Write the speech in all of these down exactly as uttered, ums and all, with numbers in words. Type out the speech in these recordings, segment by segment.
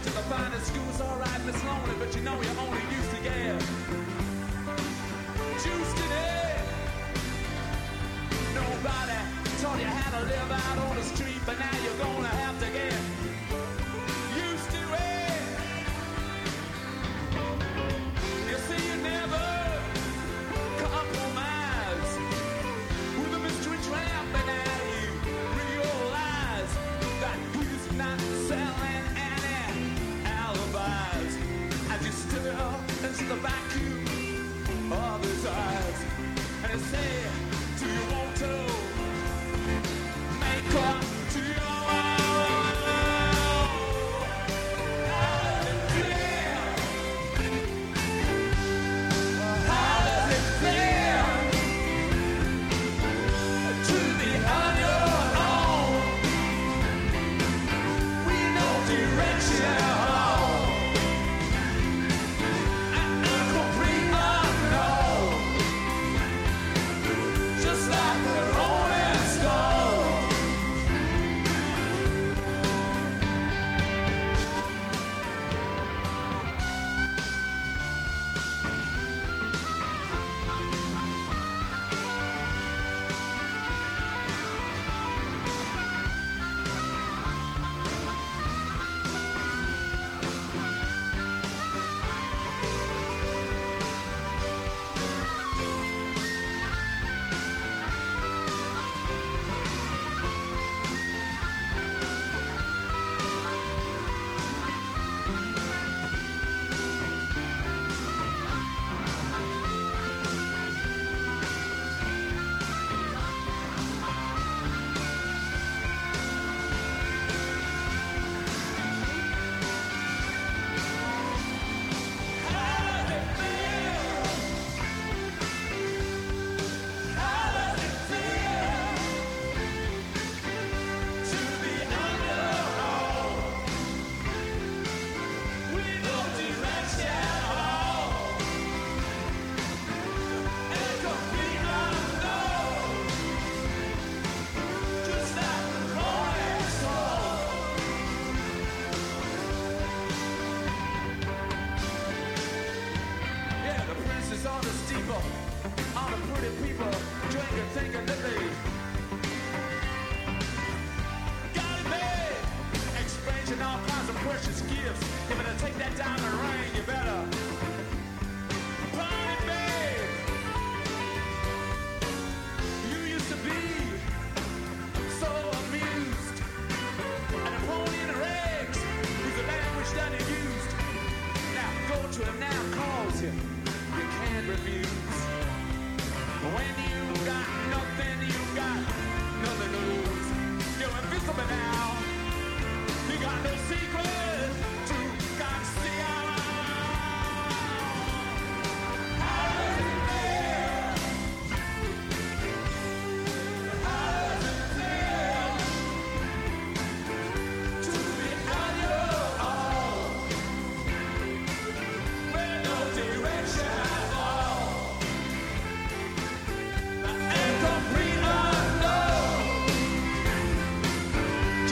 to the finest schools, alright, Miss Lonely, but you know you only used to get juice today. Nobody taught you how to live out on the street, but now you're gonna have to get used to it. You see, you never compromise with the mystery trap, and now you realize that he's not selling any alibis. As you stare into the vacuum of his eyes, and you say, do you want to make up to your own? How does it feel? How does it feel to be on your own? With no direction and a complete unknown, just like the Rolling Stone. On the steeple, all the pretty people drinking, thinking that they got it made, exchanging all kinds of precious gifts. You better take that diamond ring, you better buy it, babe. You used to be so amused, and a pony in her eggs was the language that he used. Now go to him now, calls him. You can't refuse. When you got nothing, you got nothing to lose. You're invisible now. You got no secret to conceal. How does it feel? How does it feel to be on your own? With no direction. Complete unknown.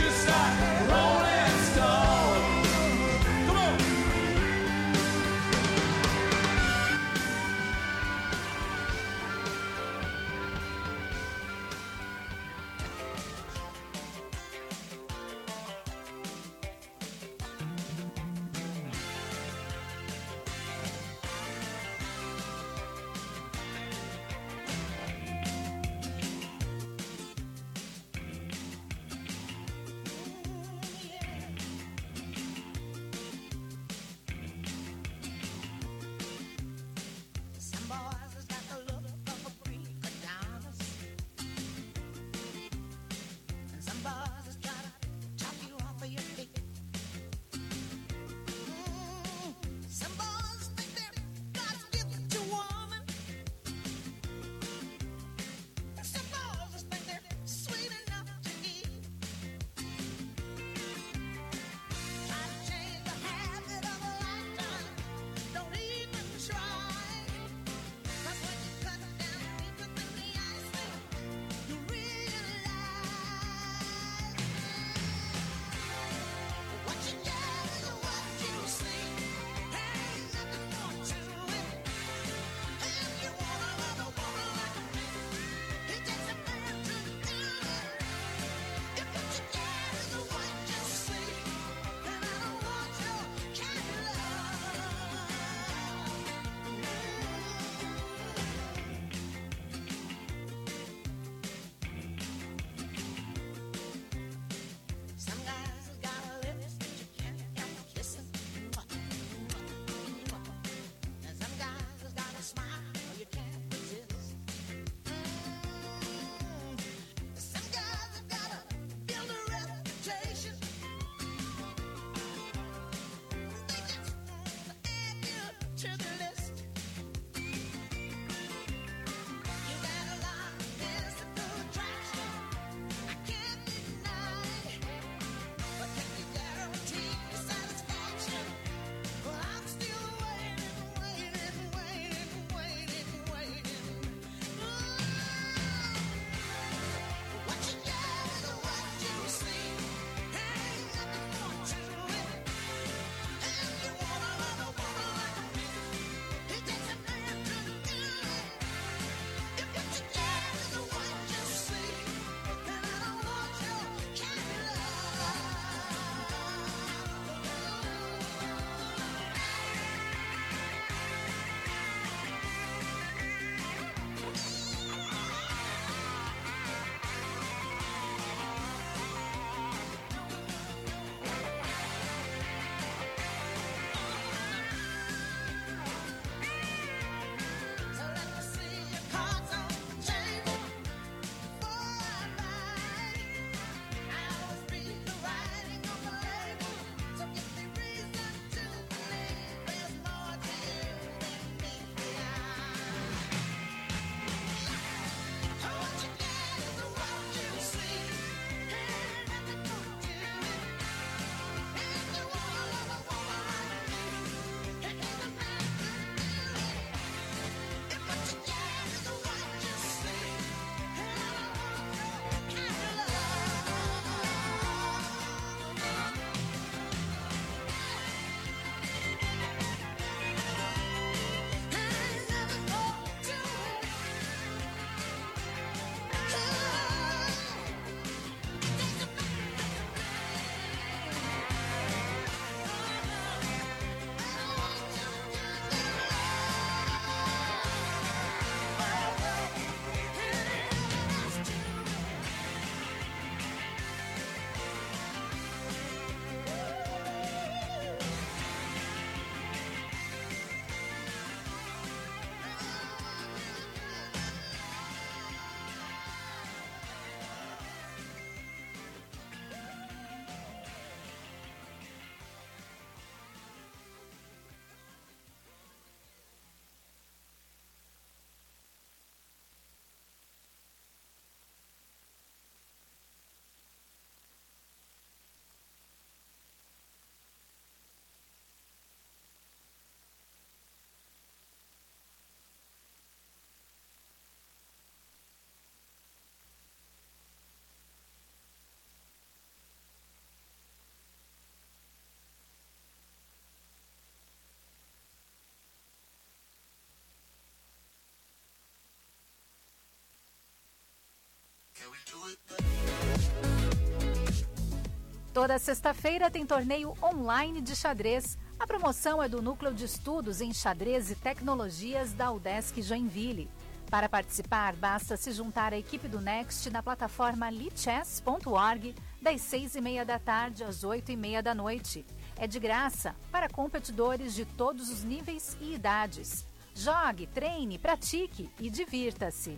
Toda sexta-feira tem torneio online de xadrez. A promoção é do Núcleo de Estudos em Xadrez e Tecnologias da UDESC Joinville. Para participar, basta se juntar à equipe do Next na plataforma lichess ponto org das seis e meia da tarde às oito e meia da noite. É de graça para competidores de todos os níveis e idades. Jogue, treine, pratique e divirta-se.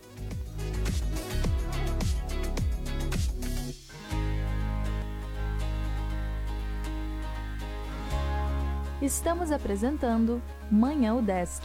Estamos apresentando Manhã UDESC.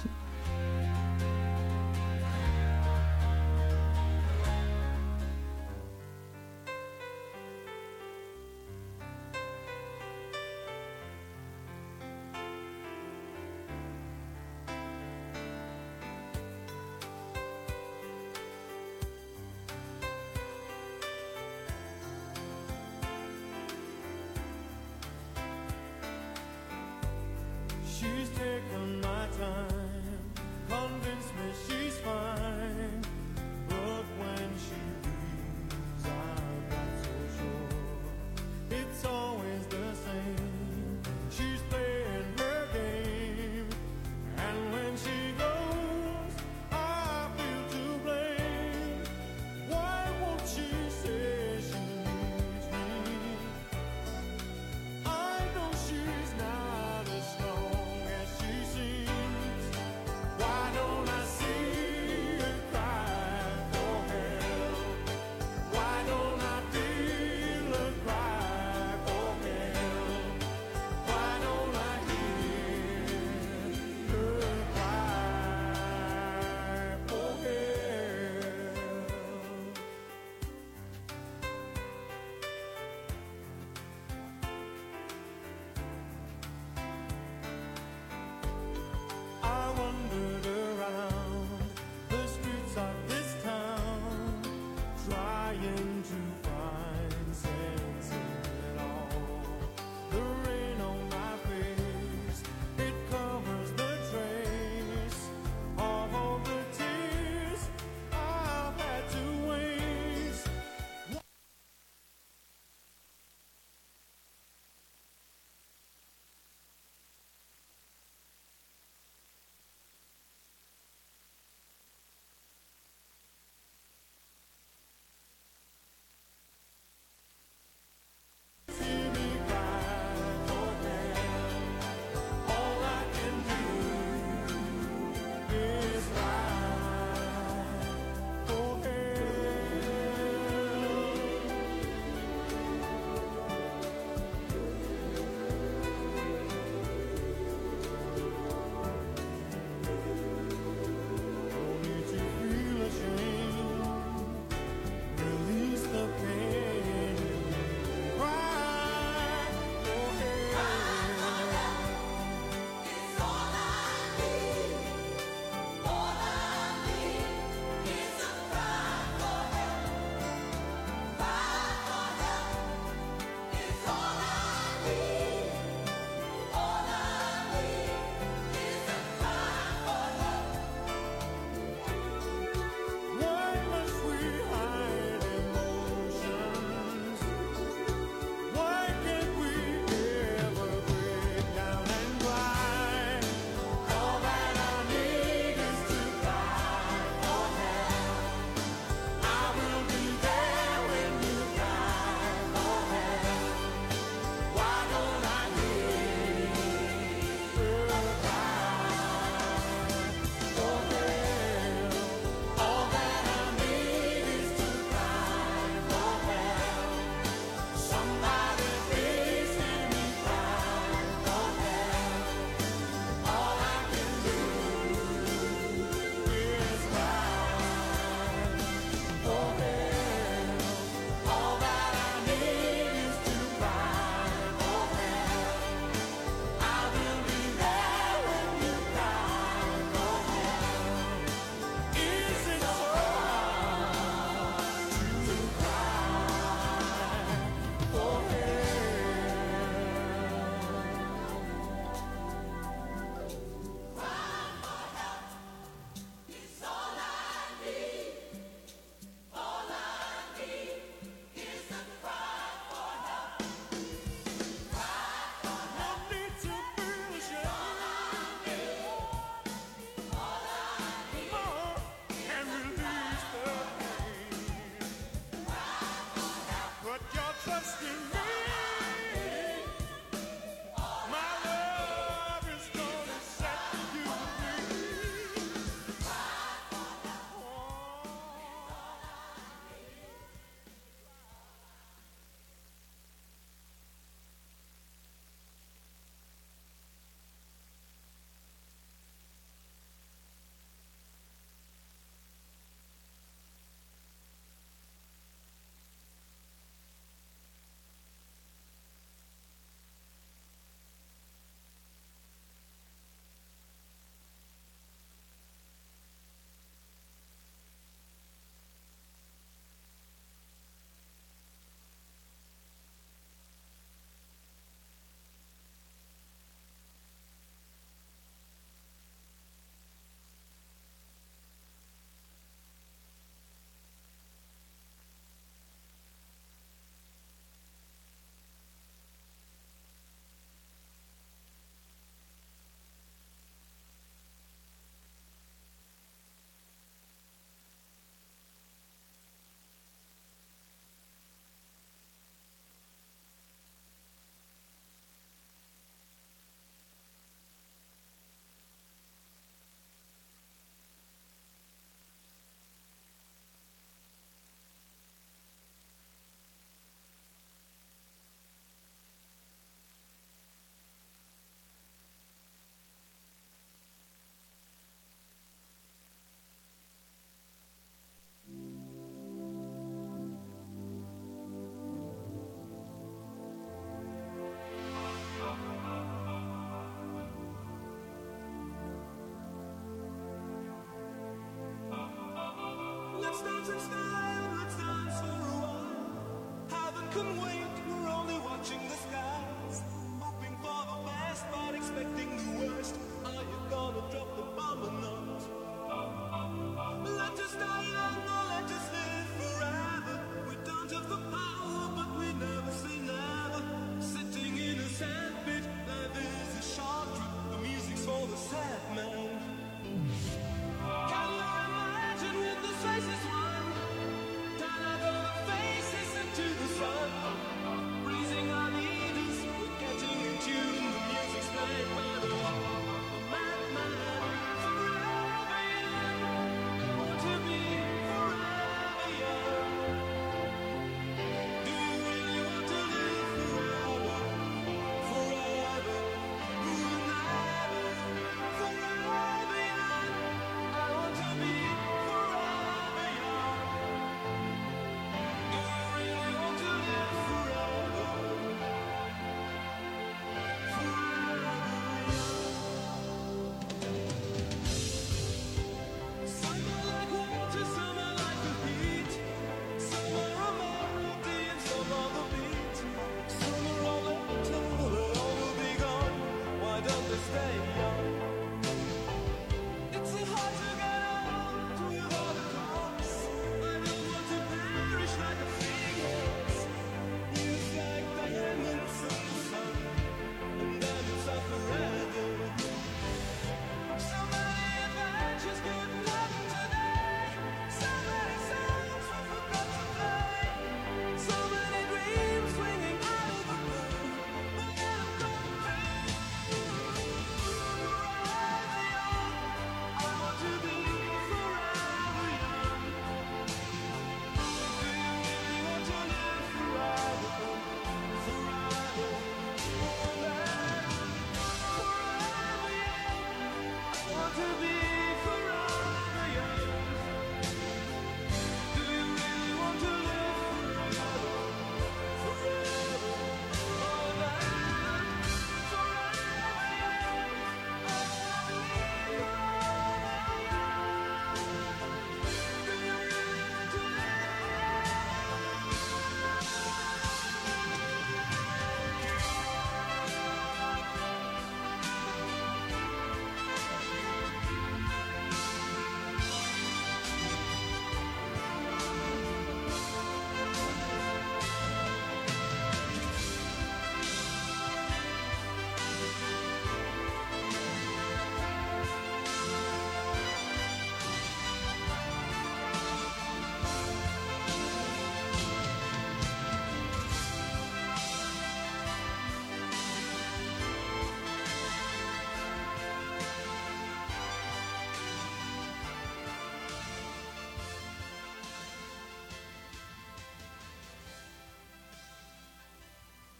She's taken my time, convinced me she's fine, but when she leaves I'm not so sure. It's always the same, she's playing her game, and when she goes I feel to blame. Why won't she say she needs me? I know she's not as strong as she seems.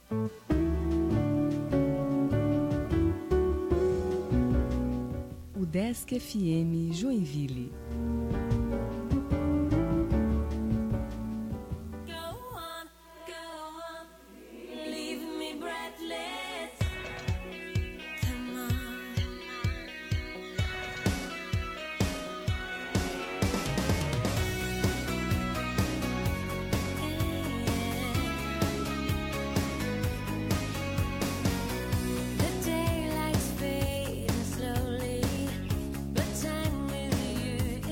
Udesc F M Joinville. Slowly, but time with you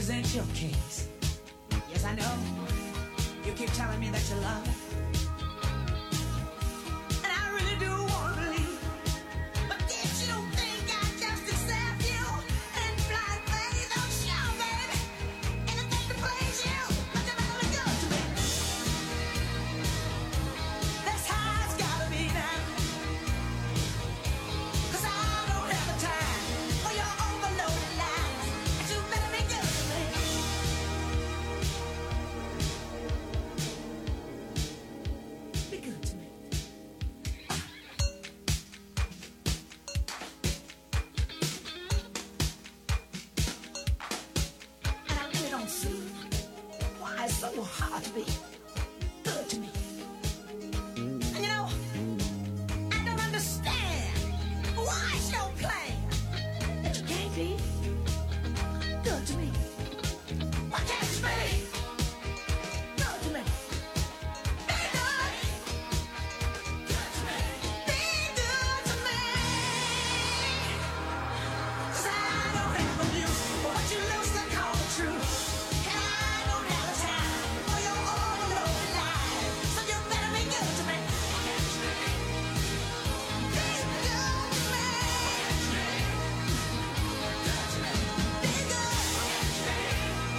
present your case. Yes, I know. You keep telling me that you love me. And I really do want to believe. But did you think I'd just accept you and blind faith? Oh, sure, baby. Anything to please you. But you're really good to me. That's how it's gotta be now. 'Cause I don't have the time for your overloaded lies. And you better be good to me. Be good to me. And I really don't see why it's so hard to be good to me. And you know, I don't understand why it's your plan that you can't be good to me. Why can't you be good to me? Be good. Good to me. Be good to me. 'Cause I don't have a view for what you loosely call the truth. And I don't have the time for your overloaded lies. So you better be good to me. Be good to me. Be good. Be good to me.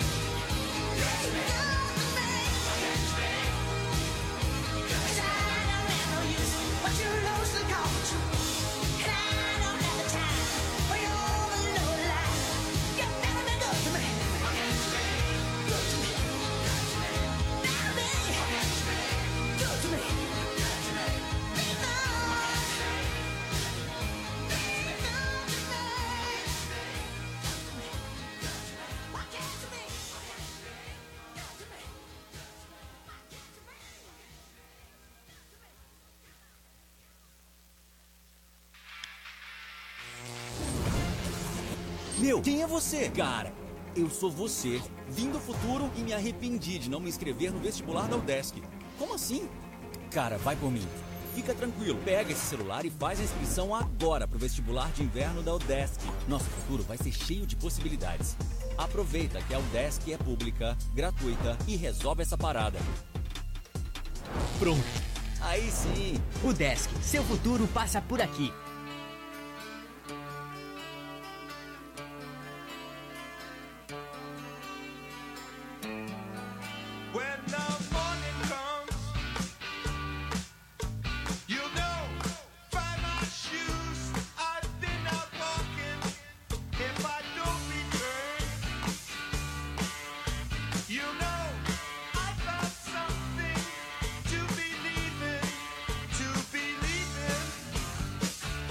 'Cause I don't have no use for what you loosely call the truth. And I don't have the time for your overloaded lies. You better be good to me. Good to me. Now be good to me. Be good. Be good to me. Why can't you be good to me? Meu, quem é você? Cara, eu sou você. Vim do futuro e me arrependi de não me inscrever no vestibular da UDESC. Como assim? Cara, vai por mim. Fica tranquilo, pega esse celular e faz a inscrição agora pro vestibular de inverno da UDESC. Nosso futuro vai ser cheio de possibilidades. Aproveita que a UDESC é pública, gratuita e resolve essa parada. Pronto. Aí sim. UDESC, seu futuro passa por aqui. When the morning comes, you know, find my shoes. I've been out walking. If I don't return, you know, I got something to believe in, to believe in.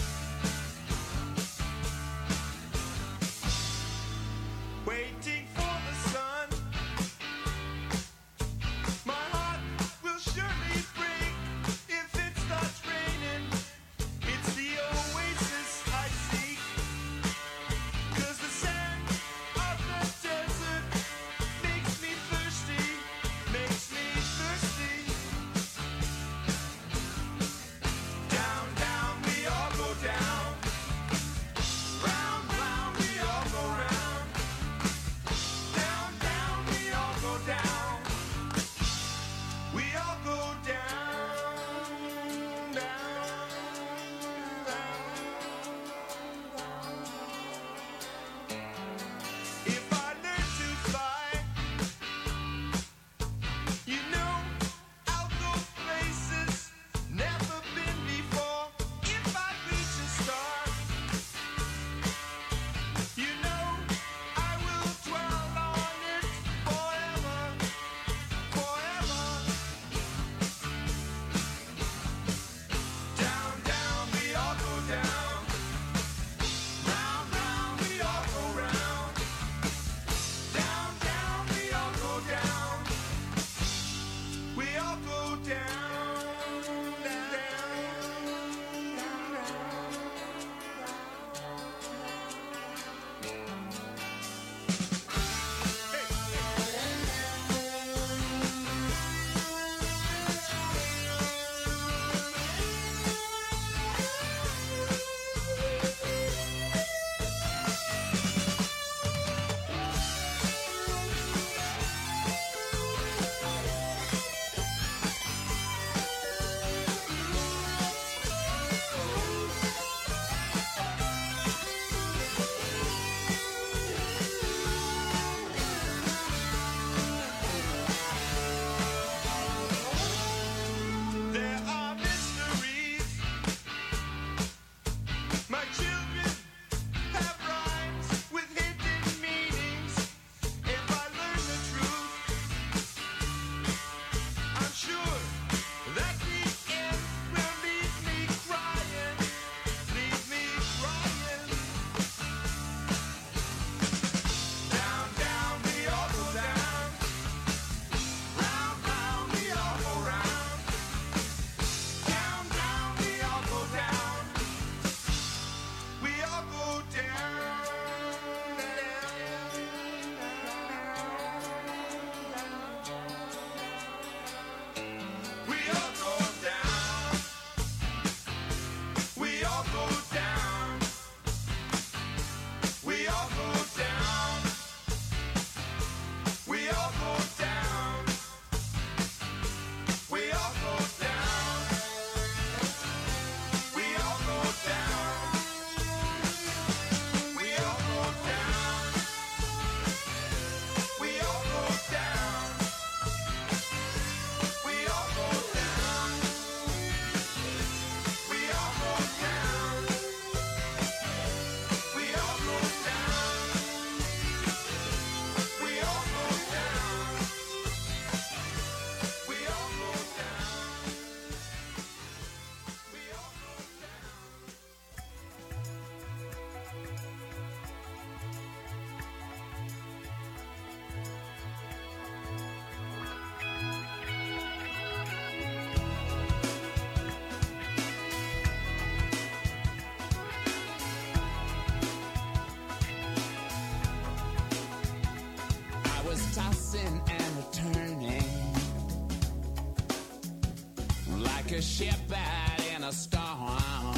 like a ship out in a storm,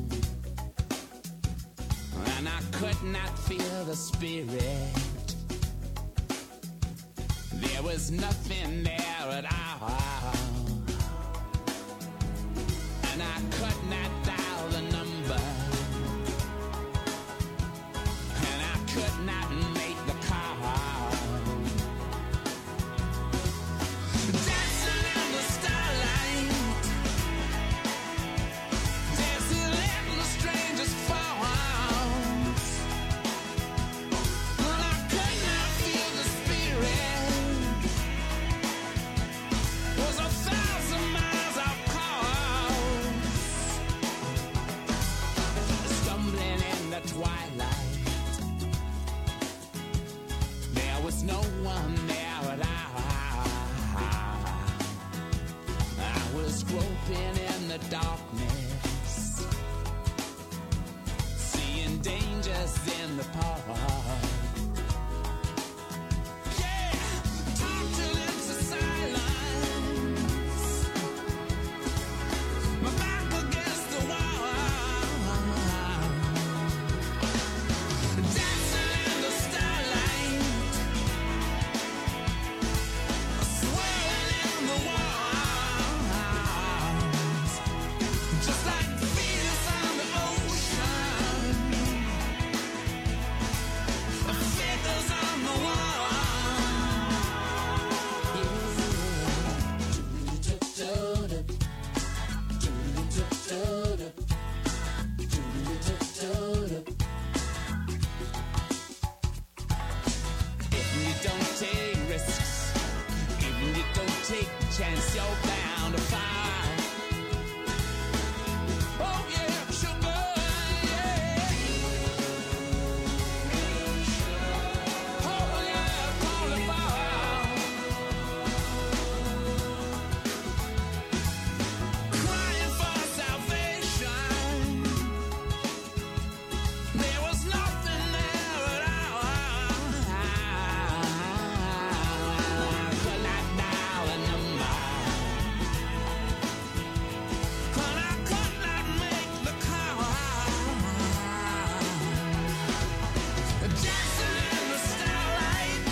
and I could not feel the spirit. There was nothing there at all, and I could not dial the number, and I could not make the call. Dancing in the starlight, dancing in the strangest forms, and I could not feel the spirit. Was a thousand miles of course, stumbling in the twilight. There was no one there at all. I was groping in the darkness, seeing dangers in the park. Yeah, talk to them to silence. My back against the wall, dancing in the starlight, swirling in the walls, just like Venus on the ocean, the figures on the wall. If you don't take risks, if you don't take the chance, you're bound to fall. Oh yeah, sugar, yeah. Oh yeah, call it fall. Crying for salvation. There was nothing there at all. I could not dial a number, and I could not make the call. Dancing in the starlight,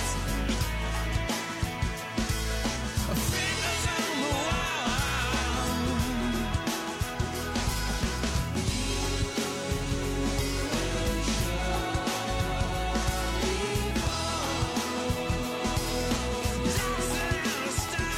fingers on the wall. Dancing in the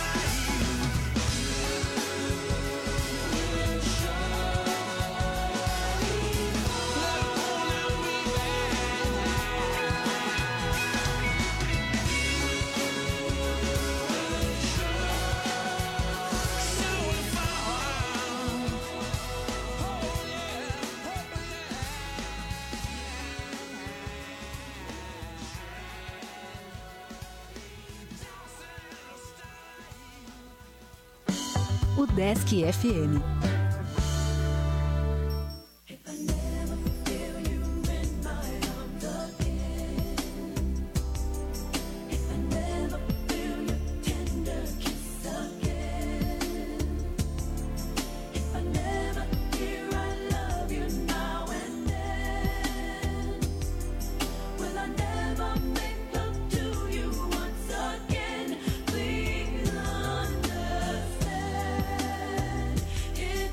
O Desk F M. Please understand.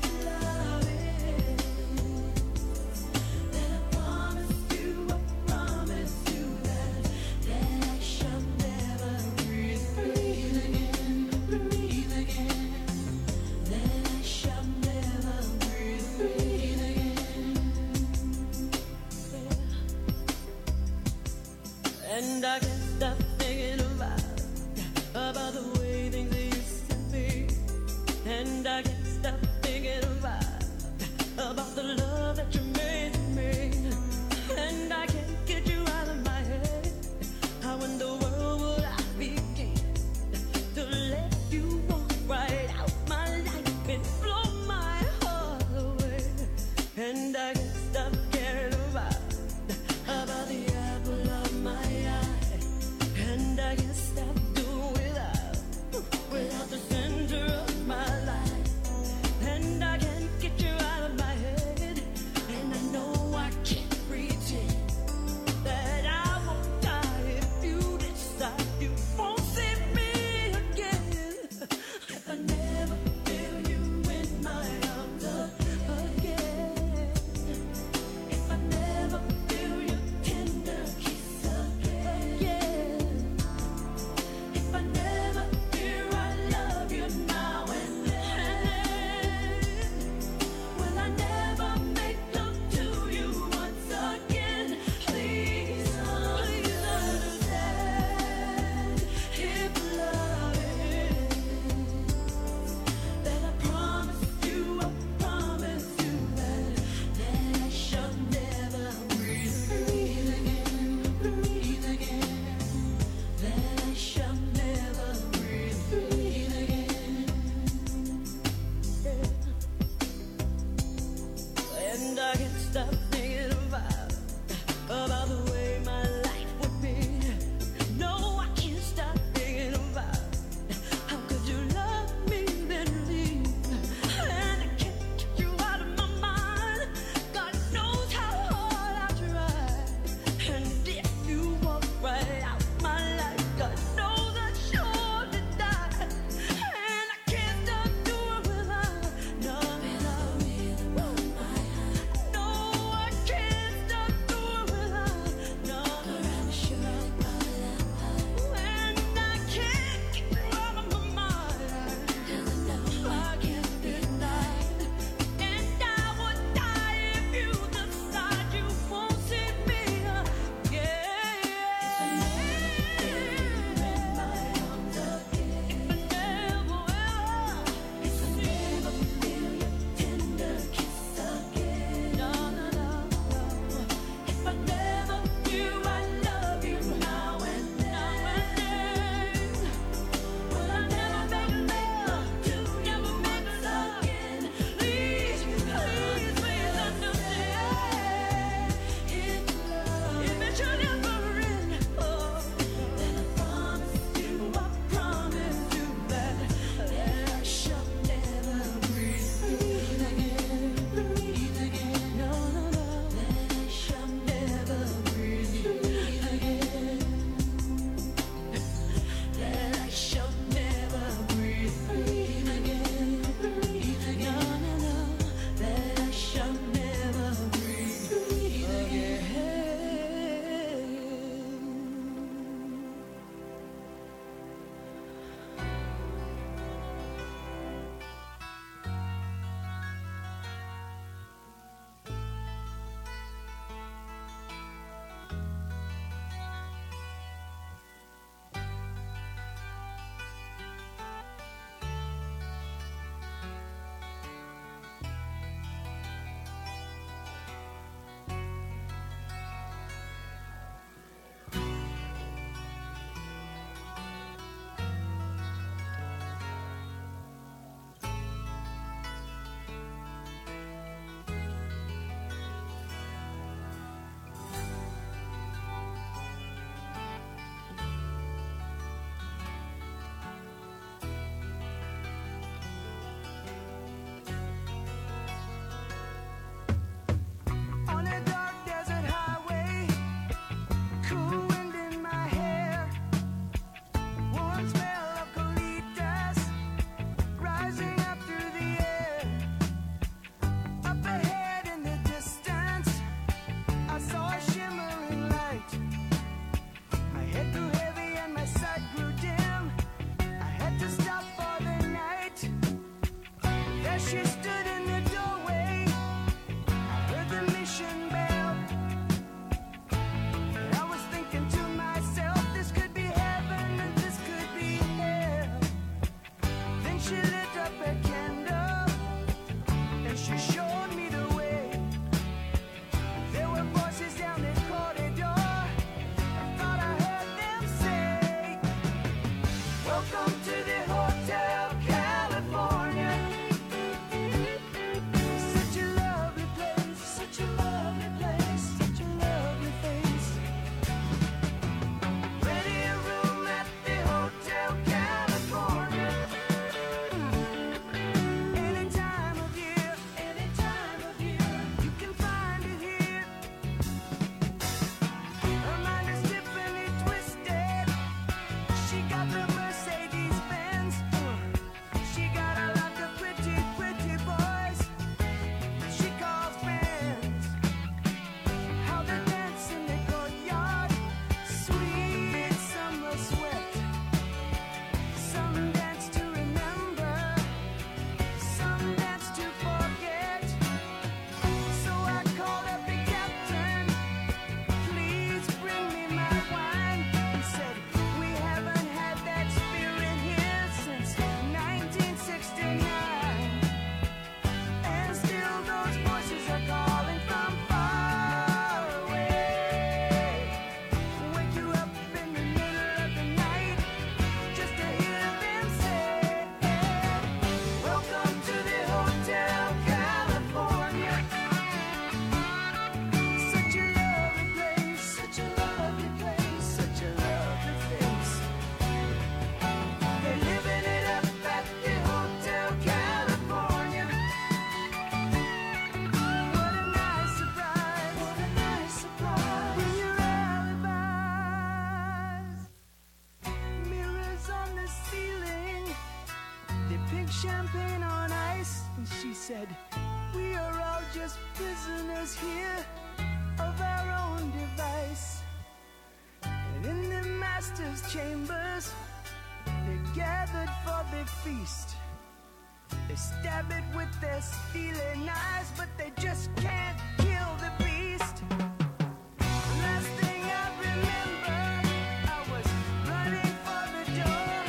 the pink champagne on ice, and she said, we are all just prisoners here of our own device. And in the master's chambers, they gathered for the feast. They stab it with their steely knives, but they just can't kill the beast. Last thing I remember, I was running for the door.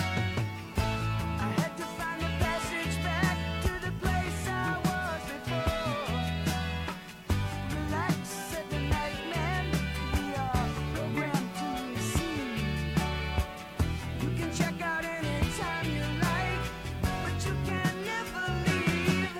I had to find the passage back to the place I was before. Relax, said the nightman, we are programmed to receive. You can check out anytime you like, but you can never leave.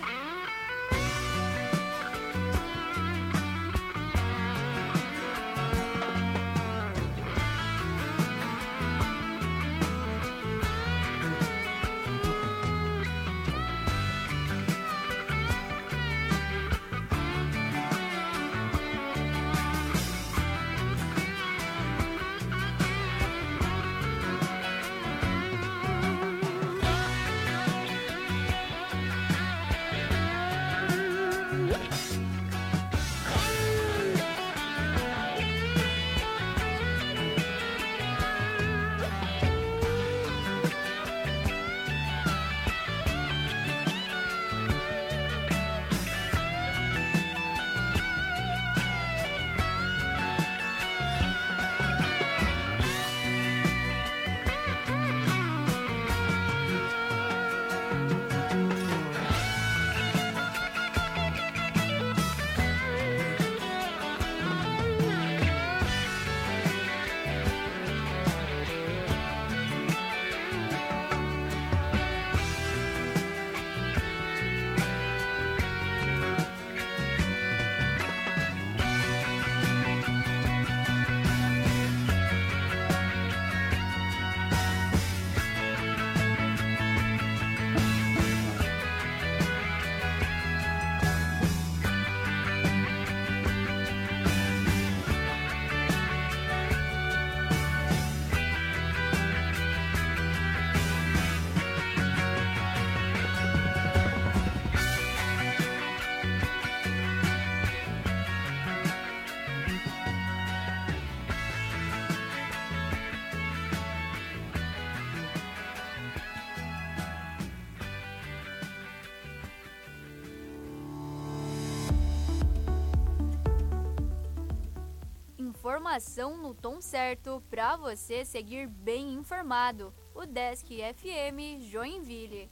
Informação no tom certo para você seguir bem informado. O Desk F M Joinville.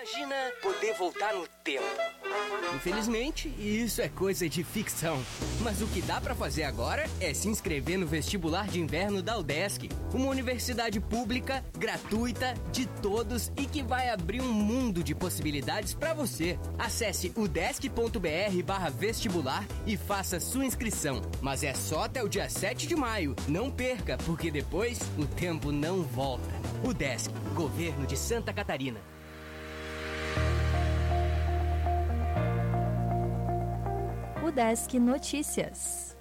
Imagina poder voltar no tempo. Infelizmente, isso é coisa de ficção. Mas o que dá pra fazer agora é se inscrever no vestibular de inverno da UDESC, uma universidade pública, gratuita, de todos e que vai abrir um mundo de possibilidades pra você. Acesse udesc.br barra vestibular e faça sua inscrição. Mas é só até o dia sete de maio. Não perca, porque depois o tempo não volta. UDESC, Governo de Santa Catarina. UDESC Notícias.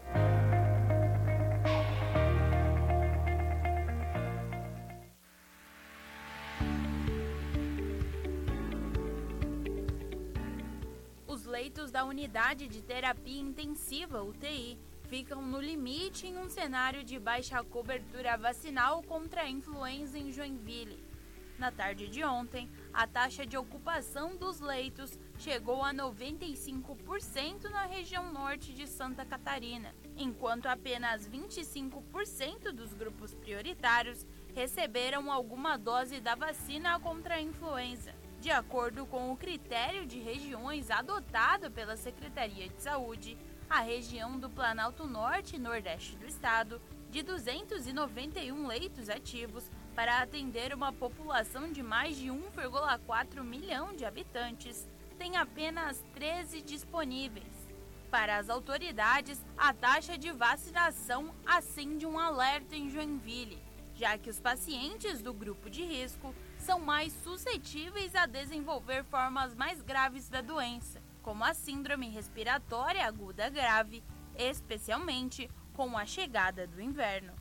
Os leitos da unidade de terapia intensiva, U T I, ficam no limite em um cenário de baixa cobertura vacinal contra a influenza em Joinville. Na tarde de ontem, a taxa de ocupação dos leitos chegou a noventa e cinco por cento na região norte de Santa Catarina, enquanto apenas vinte e cinco por cento dos grupos prioritários receberam alguma dose da vacina contra a influenza. De acordo com o critério de regiões adotado pela Secretaria de Saúde, a região do Planalto Norte e Nordeste do estado, de duzentos e noventa e um leitos ativos para atender uma população de mais de um vírgula quatro milhão de habitantes, tem apenas treze disponíveis. Para as autoridades, a taxa de vacinação acende um alerta em Joinville, já que os pacientes do grupo de risco são mais suscetíveis a desenvolver formas mais graves da doença, como a síndrome respiratória aguda grave, especialmente com a chegada do inverno.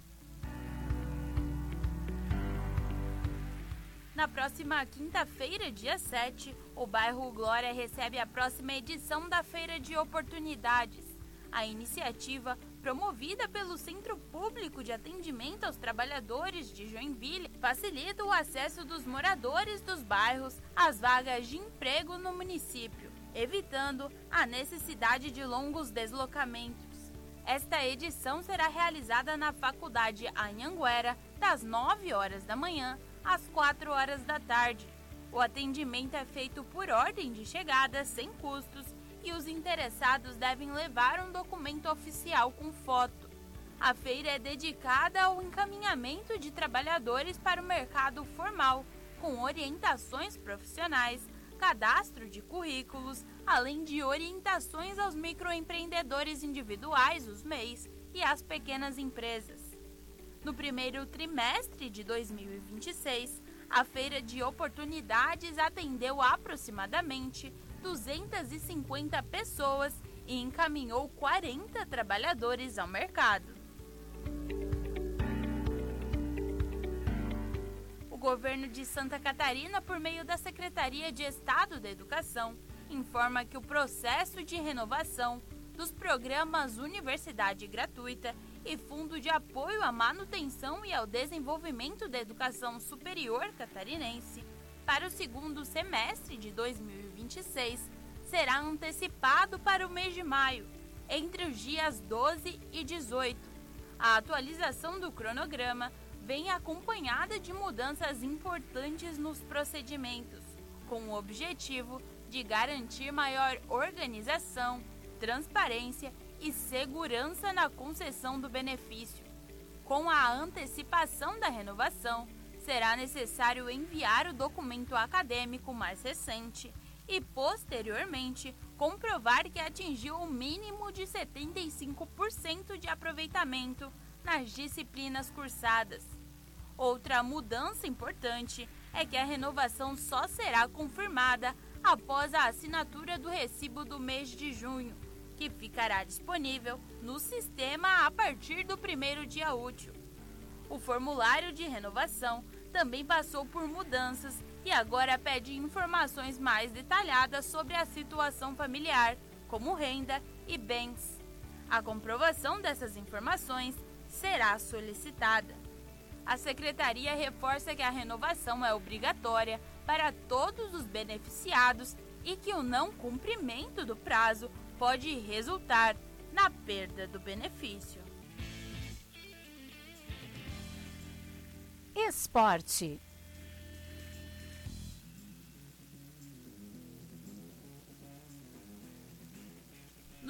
Na próxima quinta-feira, dia sete, o bairro Glória recebe a próxima edição da Feira de Oportunidades. A iniciativa, promovida pelo Centro Público de Atendimento aos Trabalhadores de Joinville, facilita o acesso dos moradores dos bairros às vagas de emprego no município, evitando a necessidade de longos deslocamentos. Esta edição será realizada na Faculdade Anhanguera, das nove horas da manhã às quatro horas da tarde. O atendimento é feito por ordem de chegada, sem custos, e os interessados devem levar um documento oficial com foto. A feira é dedicada ao encaminhamento de trabalhadores para o mercado formal, com orientações profissionais, cadastro de currículos, além de orientações aos microempreendedores individuais, os M E Is, e às pequenas empresas. No primeiro trimestre de dois mil e vinte e seis, a Feira de Oportunidades atendeu aproximadamente duzentas e cinquenta pessoas e encaminhou quarenta trabalhadores ao mercado. O governo de Santa Catarina, por meio da Secretaria de Estado da Educação, informa que o processo de renovação dos programas Universidade Gratuita e Fundo de Apoio à Manutenção e ao Desenvolvimento da Educação Superior Catarinense para o segundo semestre de dois mil e vinte e seis será antecipado para o mês de maio, entre os dias doze e dezoito. A atualização do cronograma vem acompanhada de mudanças importantes nos procedimentos, com o objetivo de garantir maior organização, transparência e segurança na concessão do benefício. Com a antecipação da renovação, será necessário enviar o documento acadêmico mais recente e, posteriormente, comprovar que atingiu o mínimo de setenta e cinco por cento de aproveitamento nas disciplinas cursadas. Outra mudança importante é que a renovação só será confirmada após a assinatura do recibo do mês de junho, que ficará disponível no sistema a partir do primeiro dia útil. O formulário de renovação também passou por mudanças e agora pede informações mais detalhadas sobre a situação familiar, como renda e bens. A comprovação dessas informações será solicitada. A Secretaria reforça que a renovação é obrigatória para todos os beneficiados e que o não cumprimento do prazo pode resultar na perda do benefício. Esporte.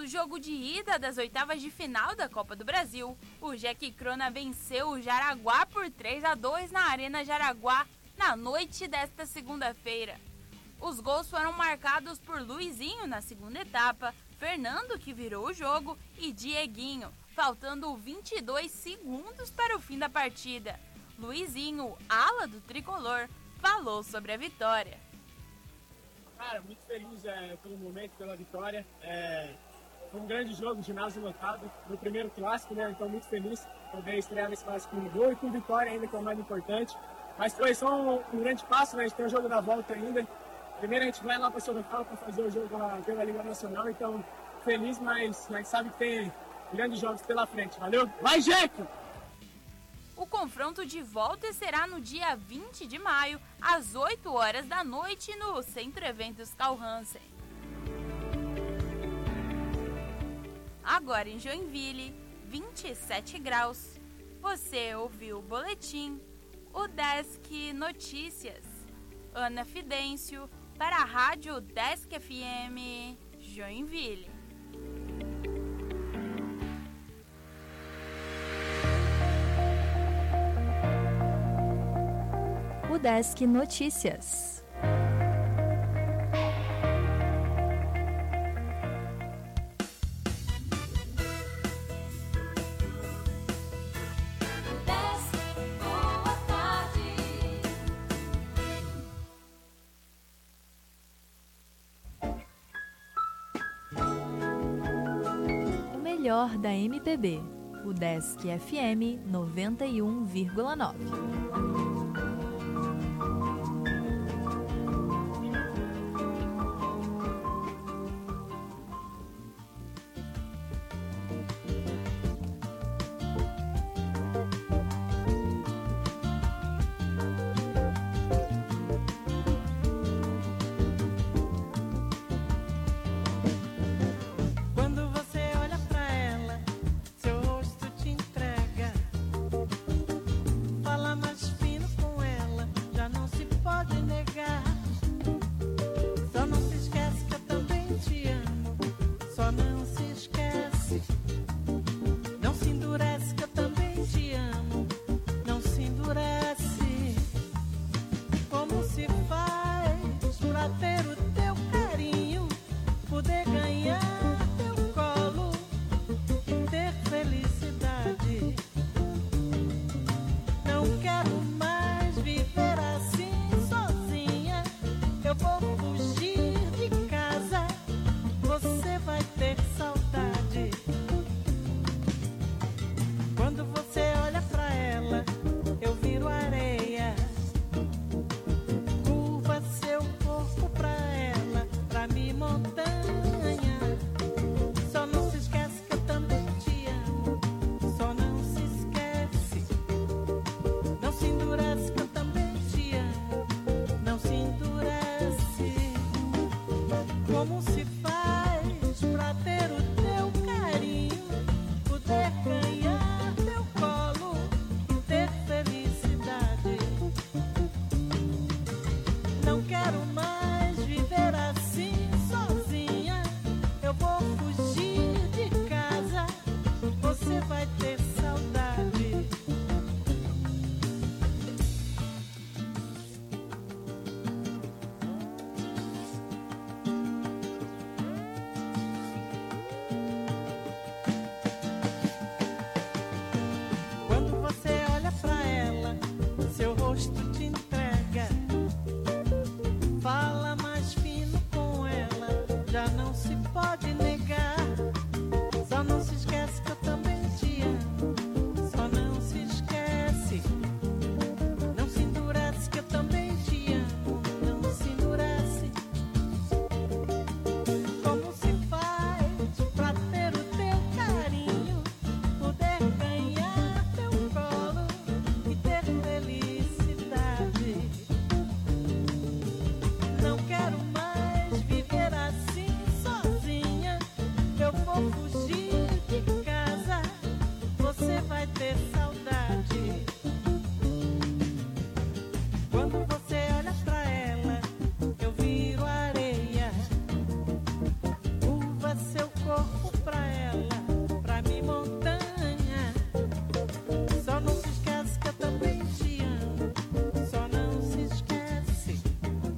jogo de ida das oitavas de final da Copa do Brasil, o Jack Crona venceu o Jaraguá por três a dois na Arena Jaraguá na noite desta segunda-feira. Os gols foram marcados por Luizinho na segunda etapa, Fernando, que virou o jogo, e Dieguinho, faltando vinte e dois segundos para o fim da partida. Luizinho, ala do tricolor, falou sobre a vitória. Cara, muito feliz é, pelo momento, pela vitória. É, foi um grande jogo, ginásio lotado, no primeiro clássico, né? Então muito feliz poder estrear nesse clássico com gol e com vitória ainda, que é o mais importante. Mas foi só um, um grande passo, né? A gente tem o jogo da volta ainda. Primeiro a gente vai lá para Sorocaba para fazer o jogo pela, pela Liga Nacional, então feliz, mas a gente sabe que tem grandes jogos pela frente. Valeu? Vai, Jeca! O confronto de volta será no dia vinte de maio, às oito horas da noite, no Centro Eventos Carl Hansen. Agora em Joinville, vinte e sete graus. Você ouviu o boletim, o Desk Notícias. Ana Fidêncio, para a Rádio Desk F M, Joinville. O Desk Notícias. O melhor da M P B. O Desk F M noventa e um vírgula nove. Fala mais fino com ela, já não se pode